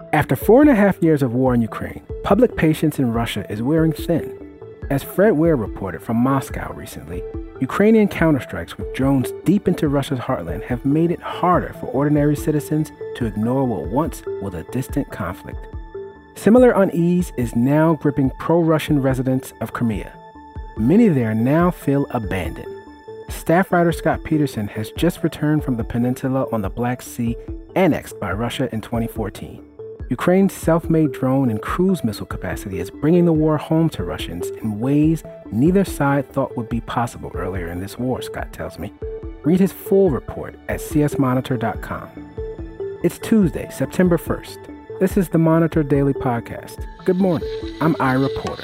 After 4.5 years of war in Ukraine, public patience in Russia is wearing thin. As Fred Ware reported from Moscow recently, Ukrainian counterstrikes with drones deep into Russia's heartland have made it harder for ordinary citizens to ignore what once was a distant conflict. Similar unease is now gripping pro-Russian residents of Crimea. Many there now feel abandoned. Staff writer Scott Peterson has just returned from the peninsula on the Black Sea annexed by Russia in 2014. Ukraine's self-made drone and cruise missile capacity is bringing the war home to Russians in ways neither side thought would be possible earlier in this war, Scott tells me. Read his full report at csmonitor.com. It's Tuesday, September 1st. This is the Monitor Daily Podcast. Good morning. I'm Ira Porter.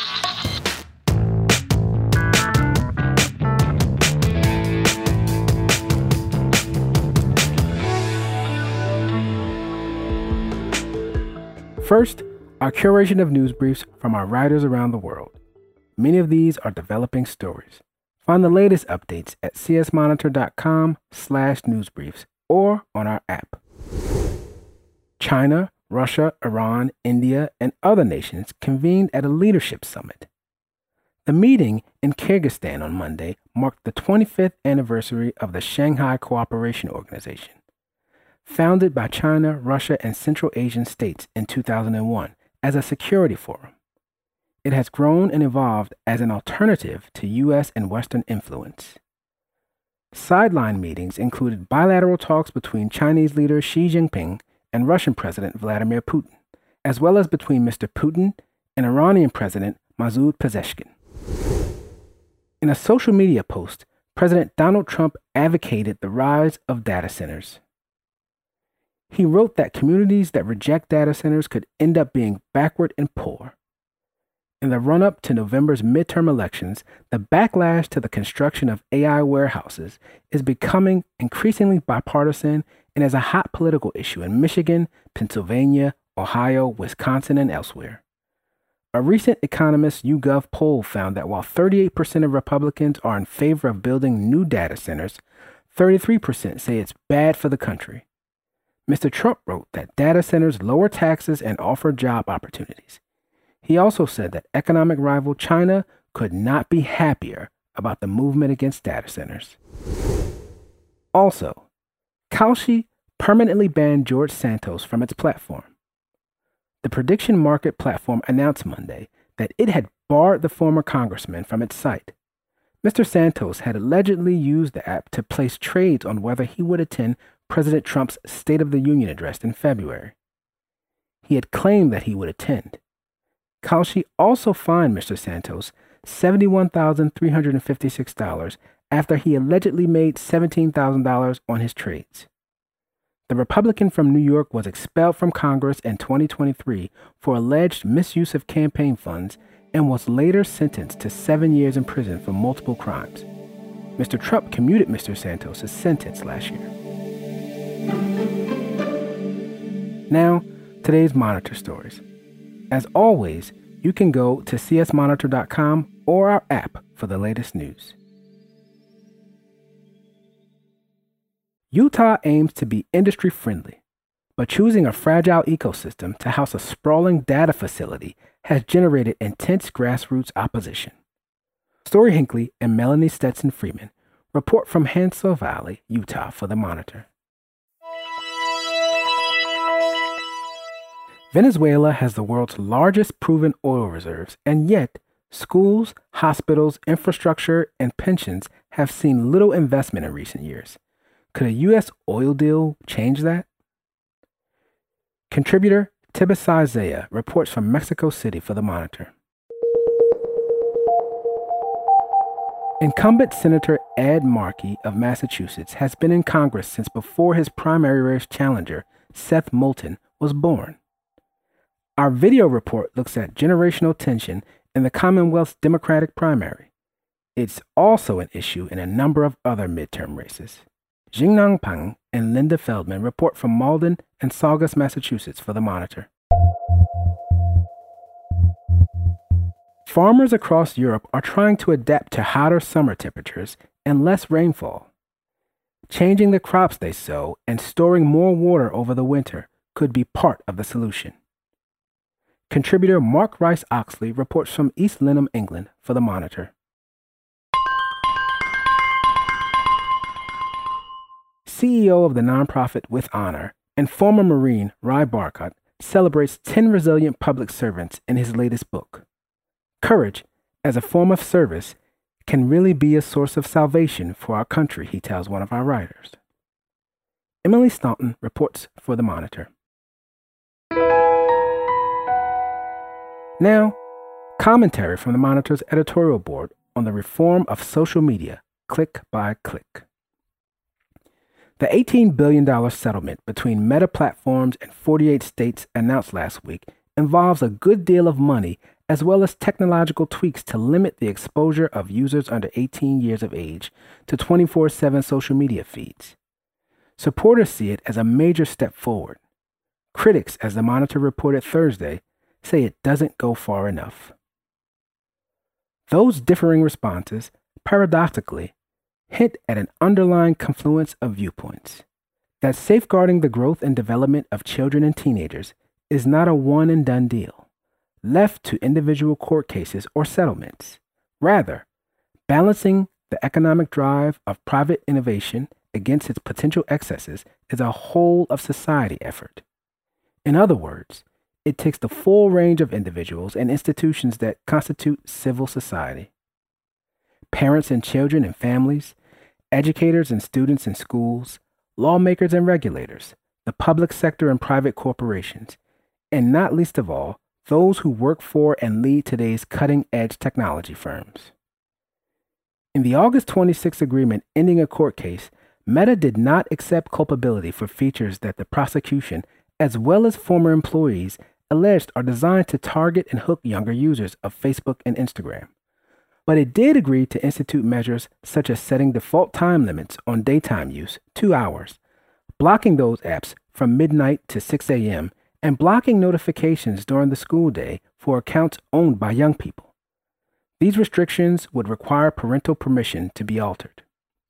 First, our curation of news briefs from our writers around the world. Many of these are developing stories. Find the latest updates at csmonitor.com/newsbriefs or on our app. China, Russia, Iran, India, and other nations convened at a leadership summit. The meeting in Kyrgyzstan on Monday marked the 25th anniversary of the Shanghai Cooperation Organization. Founded by China, Russia, and Central Asian states in 2001 as a security forum. It has grown and evolved as an alternative to U.S. and Western influence. Sideline meetings included bilateral talks between Chinese leader Xi Jinping and Russian President Vladimir Putin, as well as between Mr. Putin and Iranian President Masoud Pezeshkian. In a social media post, President Donald Trump advocated the rise of data centers. He wrote that communities that reject data centers could end up being backward and poor. In the run-up to November's midterm elections, the backlash to the construction of AI warehouses is becoming increasingly bipartisan and is a hot political issue in Michigan, Pennsylvania, Ohio, Wisconsin, and elsewhere. A recent Economist YouGov poll found that while 38% of Republicans are in favor of building new data centers, 33% say it's bad for the country. Mr. Trump wrote that data centers lower taxes and offer job opportunities. He also said that economic rival China could not be happier about the movement against data centers. Also, Kalshi permanently banned George Santos from its platform. The prediction market platform announced Monday that it had barred the former congressman from its site. Mr. Santos had allegedly used the app to place trades on whether he would attend President Trump's State of the Union address in February. He had claimed that he would attend. Kalshi also fined Mr. Santos $71,356 after he allegedly made $17,000 on his trades. The Republican from New York was expelled from Congress in 2023 for alleged misuse of campaign funds and was later sentenced to 7 years in prison for multiple crimes. Mr. Trump commuted Mr. Santos' sentence last year. Now, today's Monitor stories. As always, you can go to csmonitor.com or our app for the latest news. Utah aims to be industry-friendly, but choosing a fragile ecosystem to house a sprawling data facility has generated intense grassroots opposition. Story Hinckley and Melanie Stetson-Freeman report from Hansel Valley, Utah for the Monitor. Venezuela has the world's largest proven oil reserves, and yet schools, hospitals, infrastructure, and pensions have seen little investment in recent years. Could a U.S. oil deal change that? Contributor Tibisay Zaya reports from Mexico City for the Monitor. Incumbent Senator Ed Markey of Massachusetts has been in Congress since before his primary race challenger, Seth Moulton, was born. Our video report looks at generational tension in the Commonwealth's Democratic primary. It's also an issue in a number of other midterm races. Jingnang Pang and Linda Feldman report from Malden and Saugus, Massachusetts for the Monitor. Farmers across Europe are trying to adapt to hotter summer temperatures and less rainfall. Changing the crops they sow and storing more water over the winter could be part of the solution. Contributor Mark Rice Oxley reports from East Lynham, England, for The Monitor. CEO of the nonprofit With Honor and former Marine Rai Barkat celebrates 10 resilient public servants in his latest book. Courage, as a form of service, can really be a source of salvation for our country, he tells one of our writers. Emily Staunton reports for The Monitor. Now, commentary from The Monitor's editorial board on the reform of social media, click by click. The $18 billion settlement between Meta Platforms and 48 states announced last week involves a good deal of money as well as technological tweaks to limit the exposure of users under 18 years of age to 24/7 social media feeds. Supporters see it as a major step forward. Critics, as The Monitor reported Thursday, say it doesn't go far enough. Those differing responses, paradoxically, hint at an underlying confluence of viewpoints. That safeguarding the growth and development of children and teenagers is not a one-and-done deal, left to individual court cases or settlements. Rather, balancing the economic drive of private innovation against its potential excesses is a whole of society effort. In other words, it takes the full range of individuals and institutions that constitute civil society. Parents and children and families, educators and students in schools, lawmakers and regulators, the public sector and private corporations, and not least of all, those who work for and lead today's cutting-edge technology firms. In the August 26 agreement ending a court case, Meta did not accept culpability for features that the prosecution, as well as former employees, alleged are designed to target and hook younger users of Facebook and Instagram. But it did agree to institute measures such as setting default time limits on daytime use, 2 hours, blocking those apps from midnight to 6 a.m., and blocking notifications during the school day for accounts owned by young people. These restrictions would require parental permission to be altered.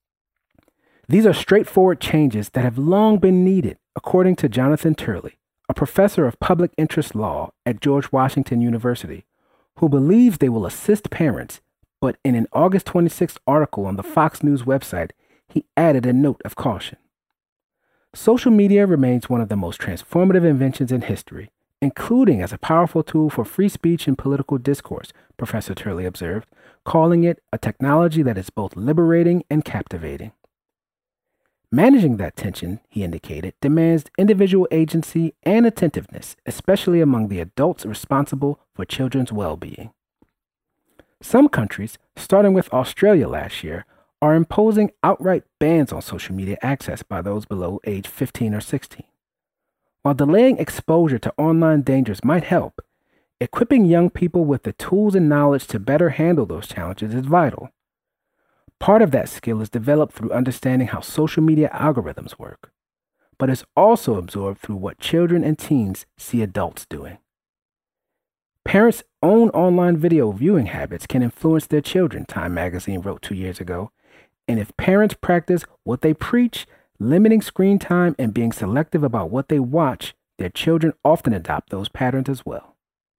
These are straightforward changes that have long been needed, according to Jonathan Turley, a professor of public interest law at George Washington University, who believes they will assist parents, but in an August 26th article on the Fox News website, he added a note of caution. Social media remains one of the most transformative inventions in history, including as a powerful tool for free speech and political discourse, Professor Turley observed, calling it a technology that is both liberating and captivating. Managing that tension, he indicated, demands individual agency and attentiveness, especially among the adults responsible for children's well-being. Some countries, starting with Australia last year, are imposing outright bans on social media access by those below age 15 or 16. While delaying exposure to online dangers might help, equipping young people with the tools and knowledge to better handle those challenges is vital. Part of that skill is developed through understanding how social media algorithms work, but is also absorbed through what children and teens see adults doing. Parents' own online video viewing habits can influence their children, Time magazine wrote 2 years ago, and if parents practice what they preach, limiting screen time and being selective about what they watch, their children often adopt those patterns as well.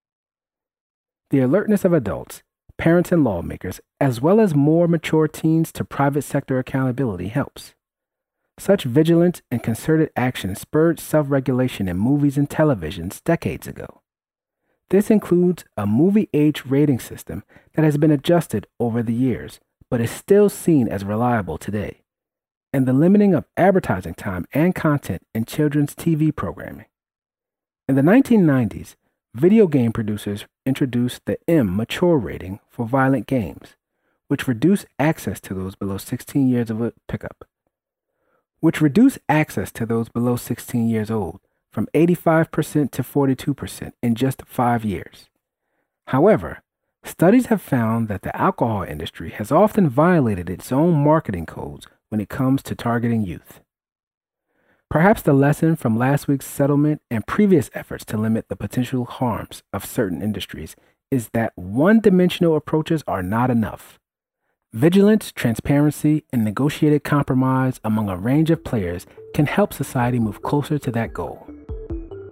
The alertness of adults, parents and lawmakers, as well as more mature teens to private sector accountability helps. Such vigilance and concerted action spurred self-regulation in movies and televisions decades ago. This includes a movie age rating system that has been adjusted over the years, but is still seen as reliable today, and the limiting of advertising time and content in children's TV programming. In the 1990s, video game producers introduced the M mature rating for violent games, which reduced access to those below 16 years of a pickup, which reduced access to those below 16 years old from 85% to 42% in just 5 years. However, studies have found that the alcohol industry has often violated its own marketing codes when it comes to targeting youth. Perhaps the lesson from last week's settlement and previous efforts to limit the potential harms of certain industries is that one-dimensional approaches are not enough. Vigilance, transparency, and negotiated compromise among a range of players can help society move closer to that goal.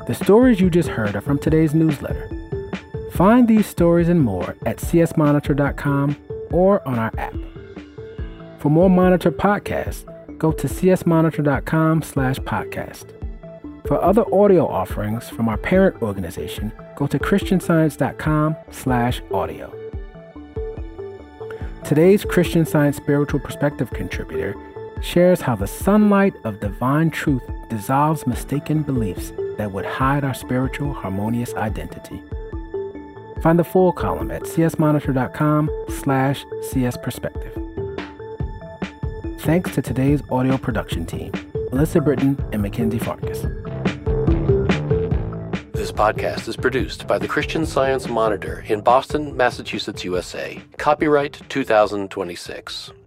The stories you just heard are from today's newsletter. Find these stories and more at csmonitor.com or on our app. For more Monitor podcasts, go to csmonitor.com/podcast. For other audio offerings from our parent organization, go to christianscience.com/audio. Today's Christian Science Spiritual Perspective contributor shares how the sunlight of divine truth dissolves mistaken beliefs that would hide our spiritual harmonious identity. Find the full column at csmonitor.com/csperspective. Thanks to today's audio production team, Melissa Britton and Mackenzie Farkas. This podcast is produced by the Christian Science Monitor in Boston, Massachusetts, USA. Copyright 2026.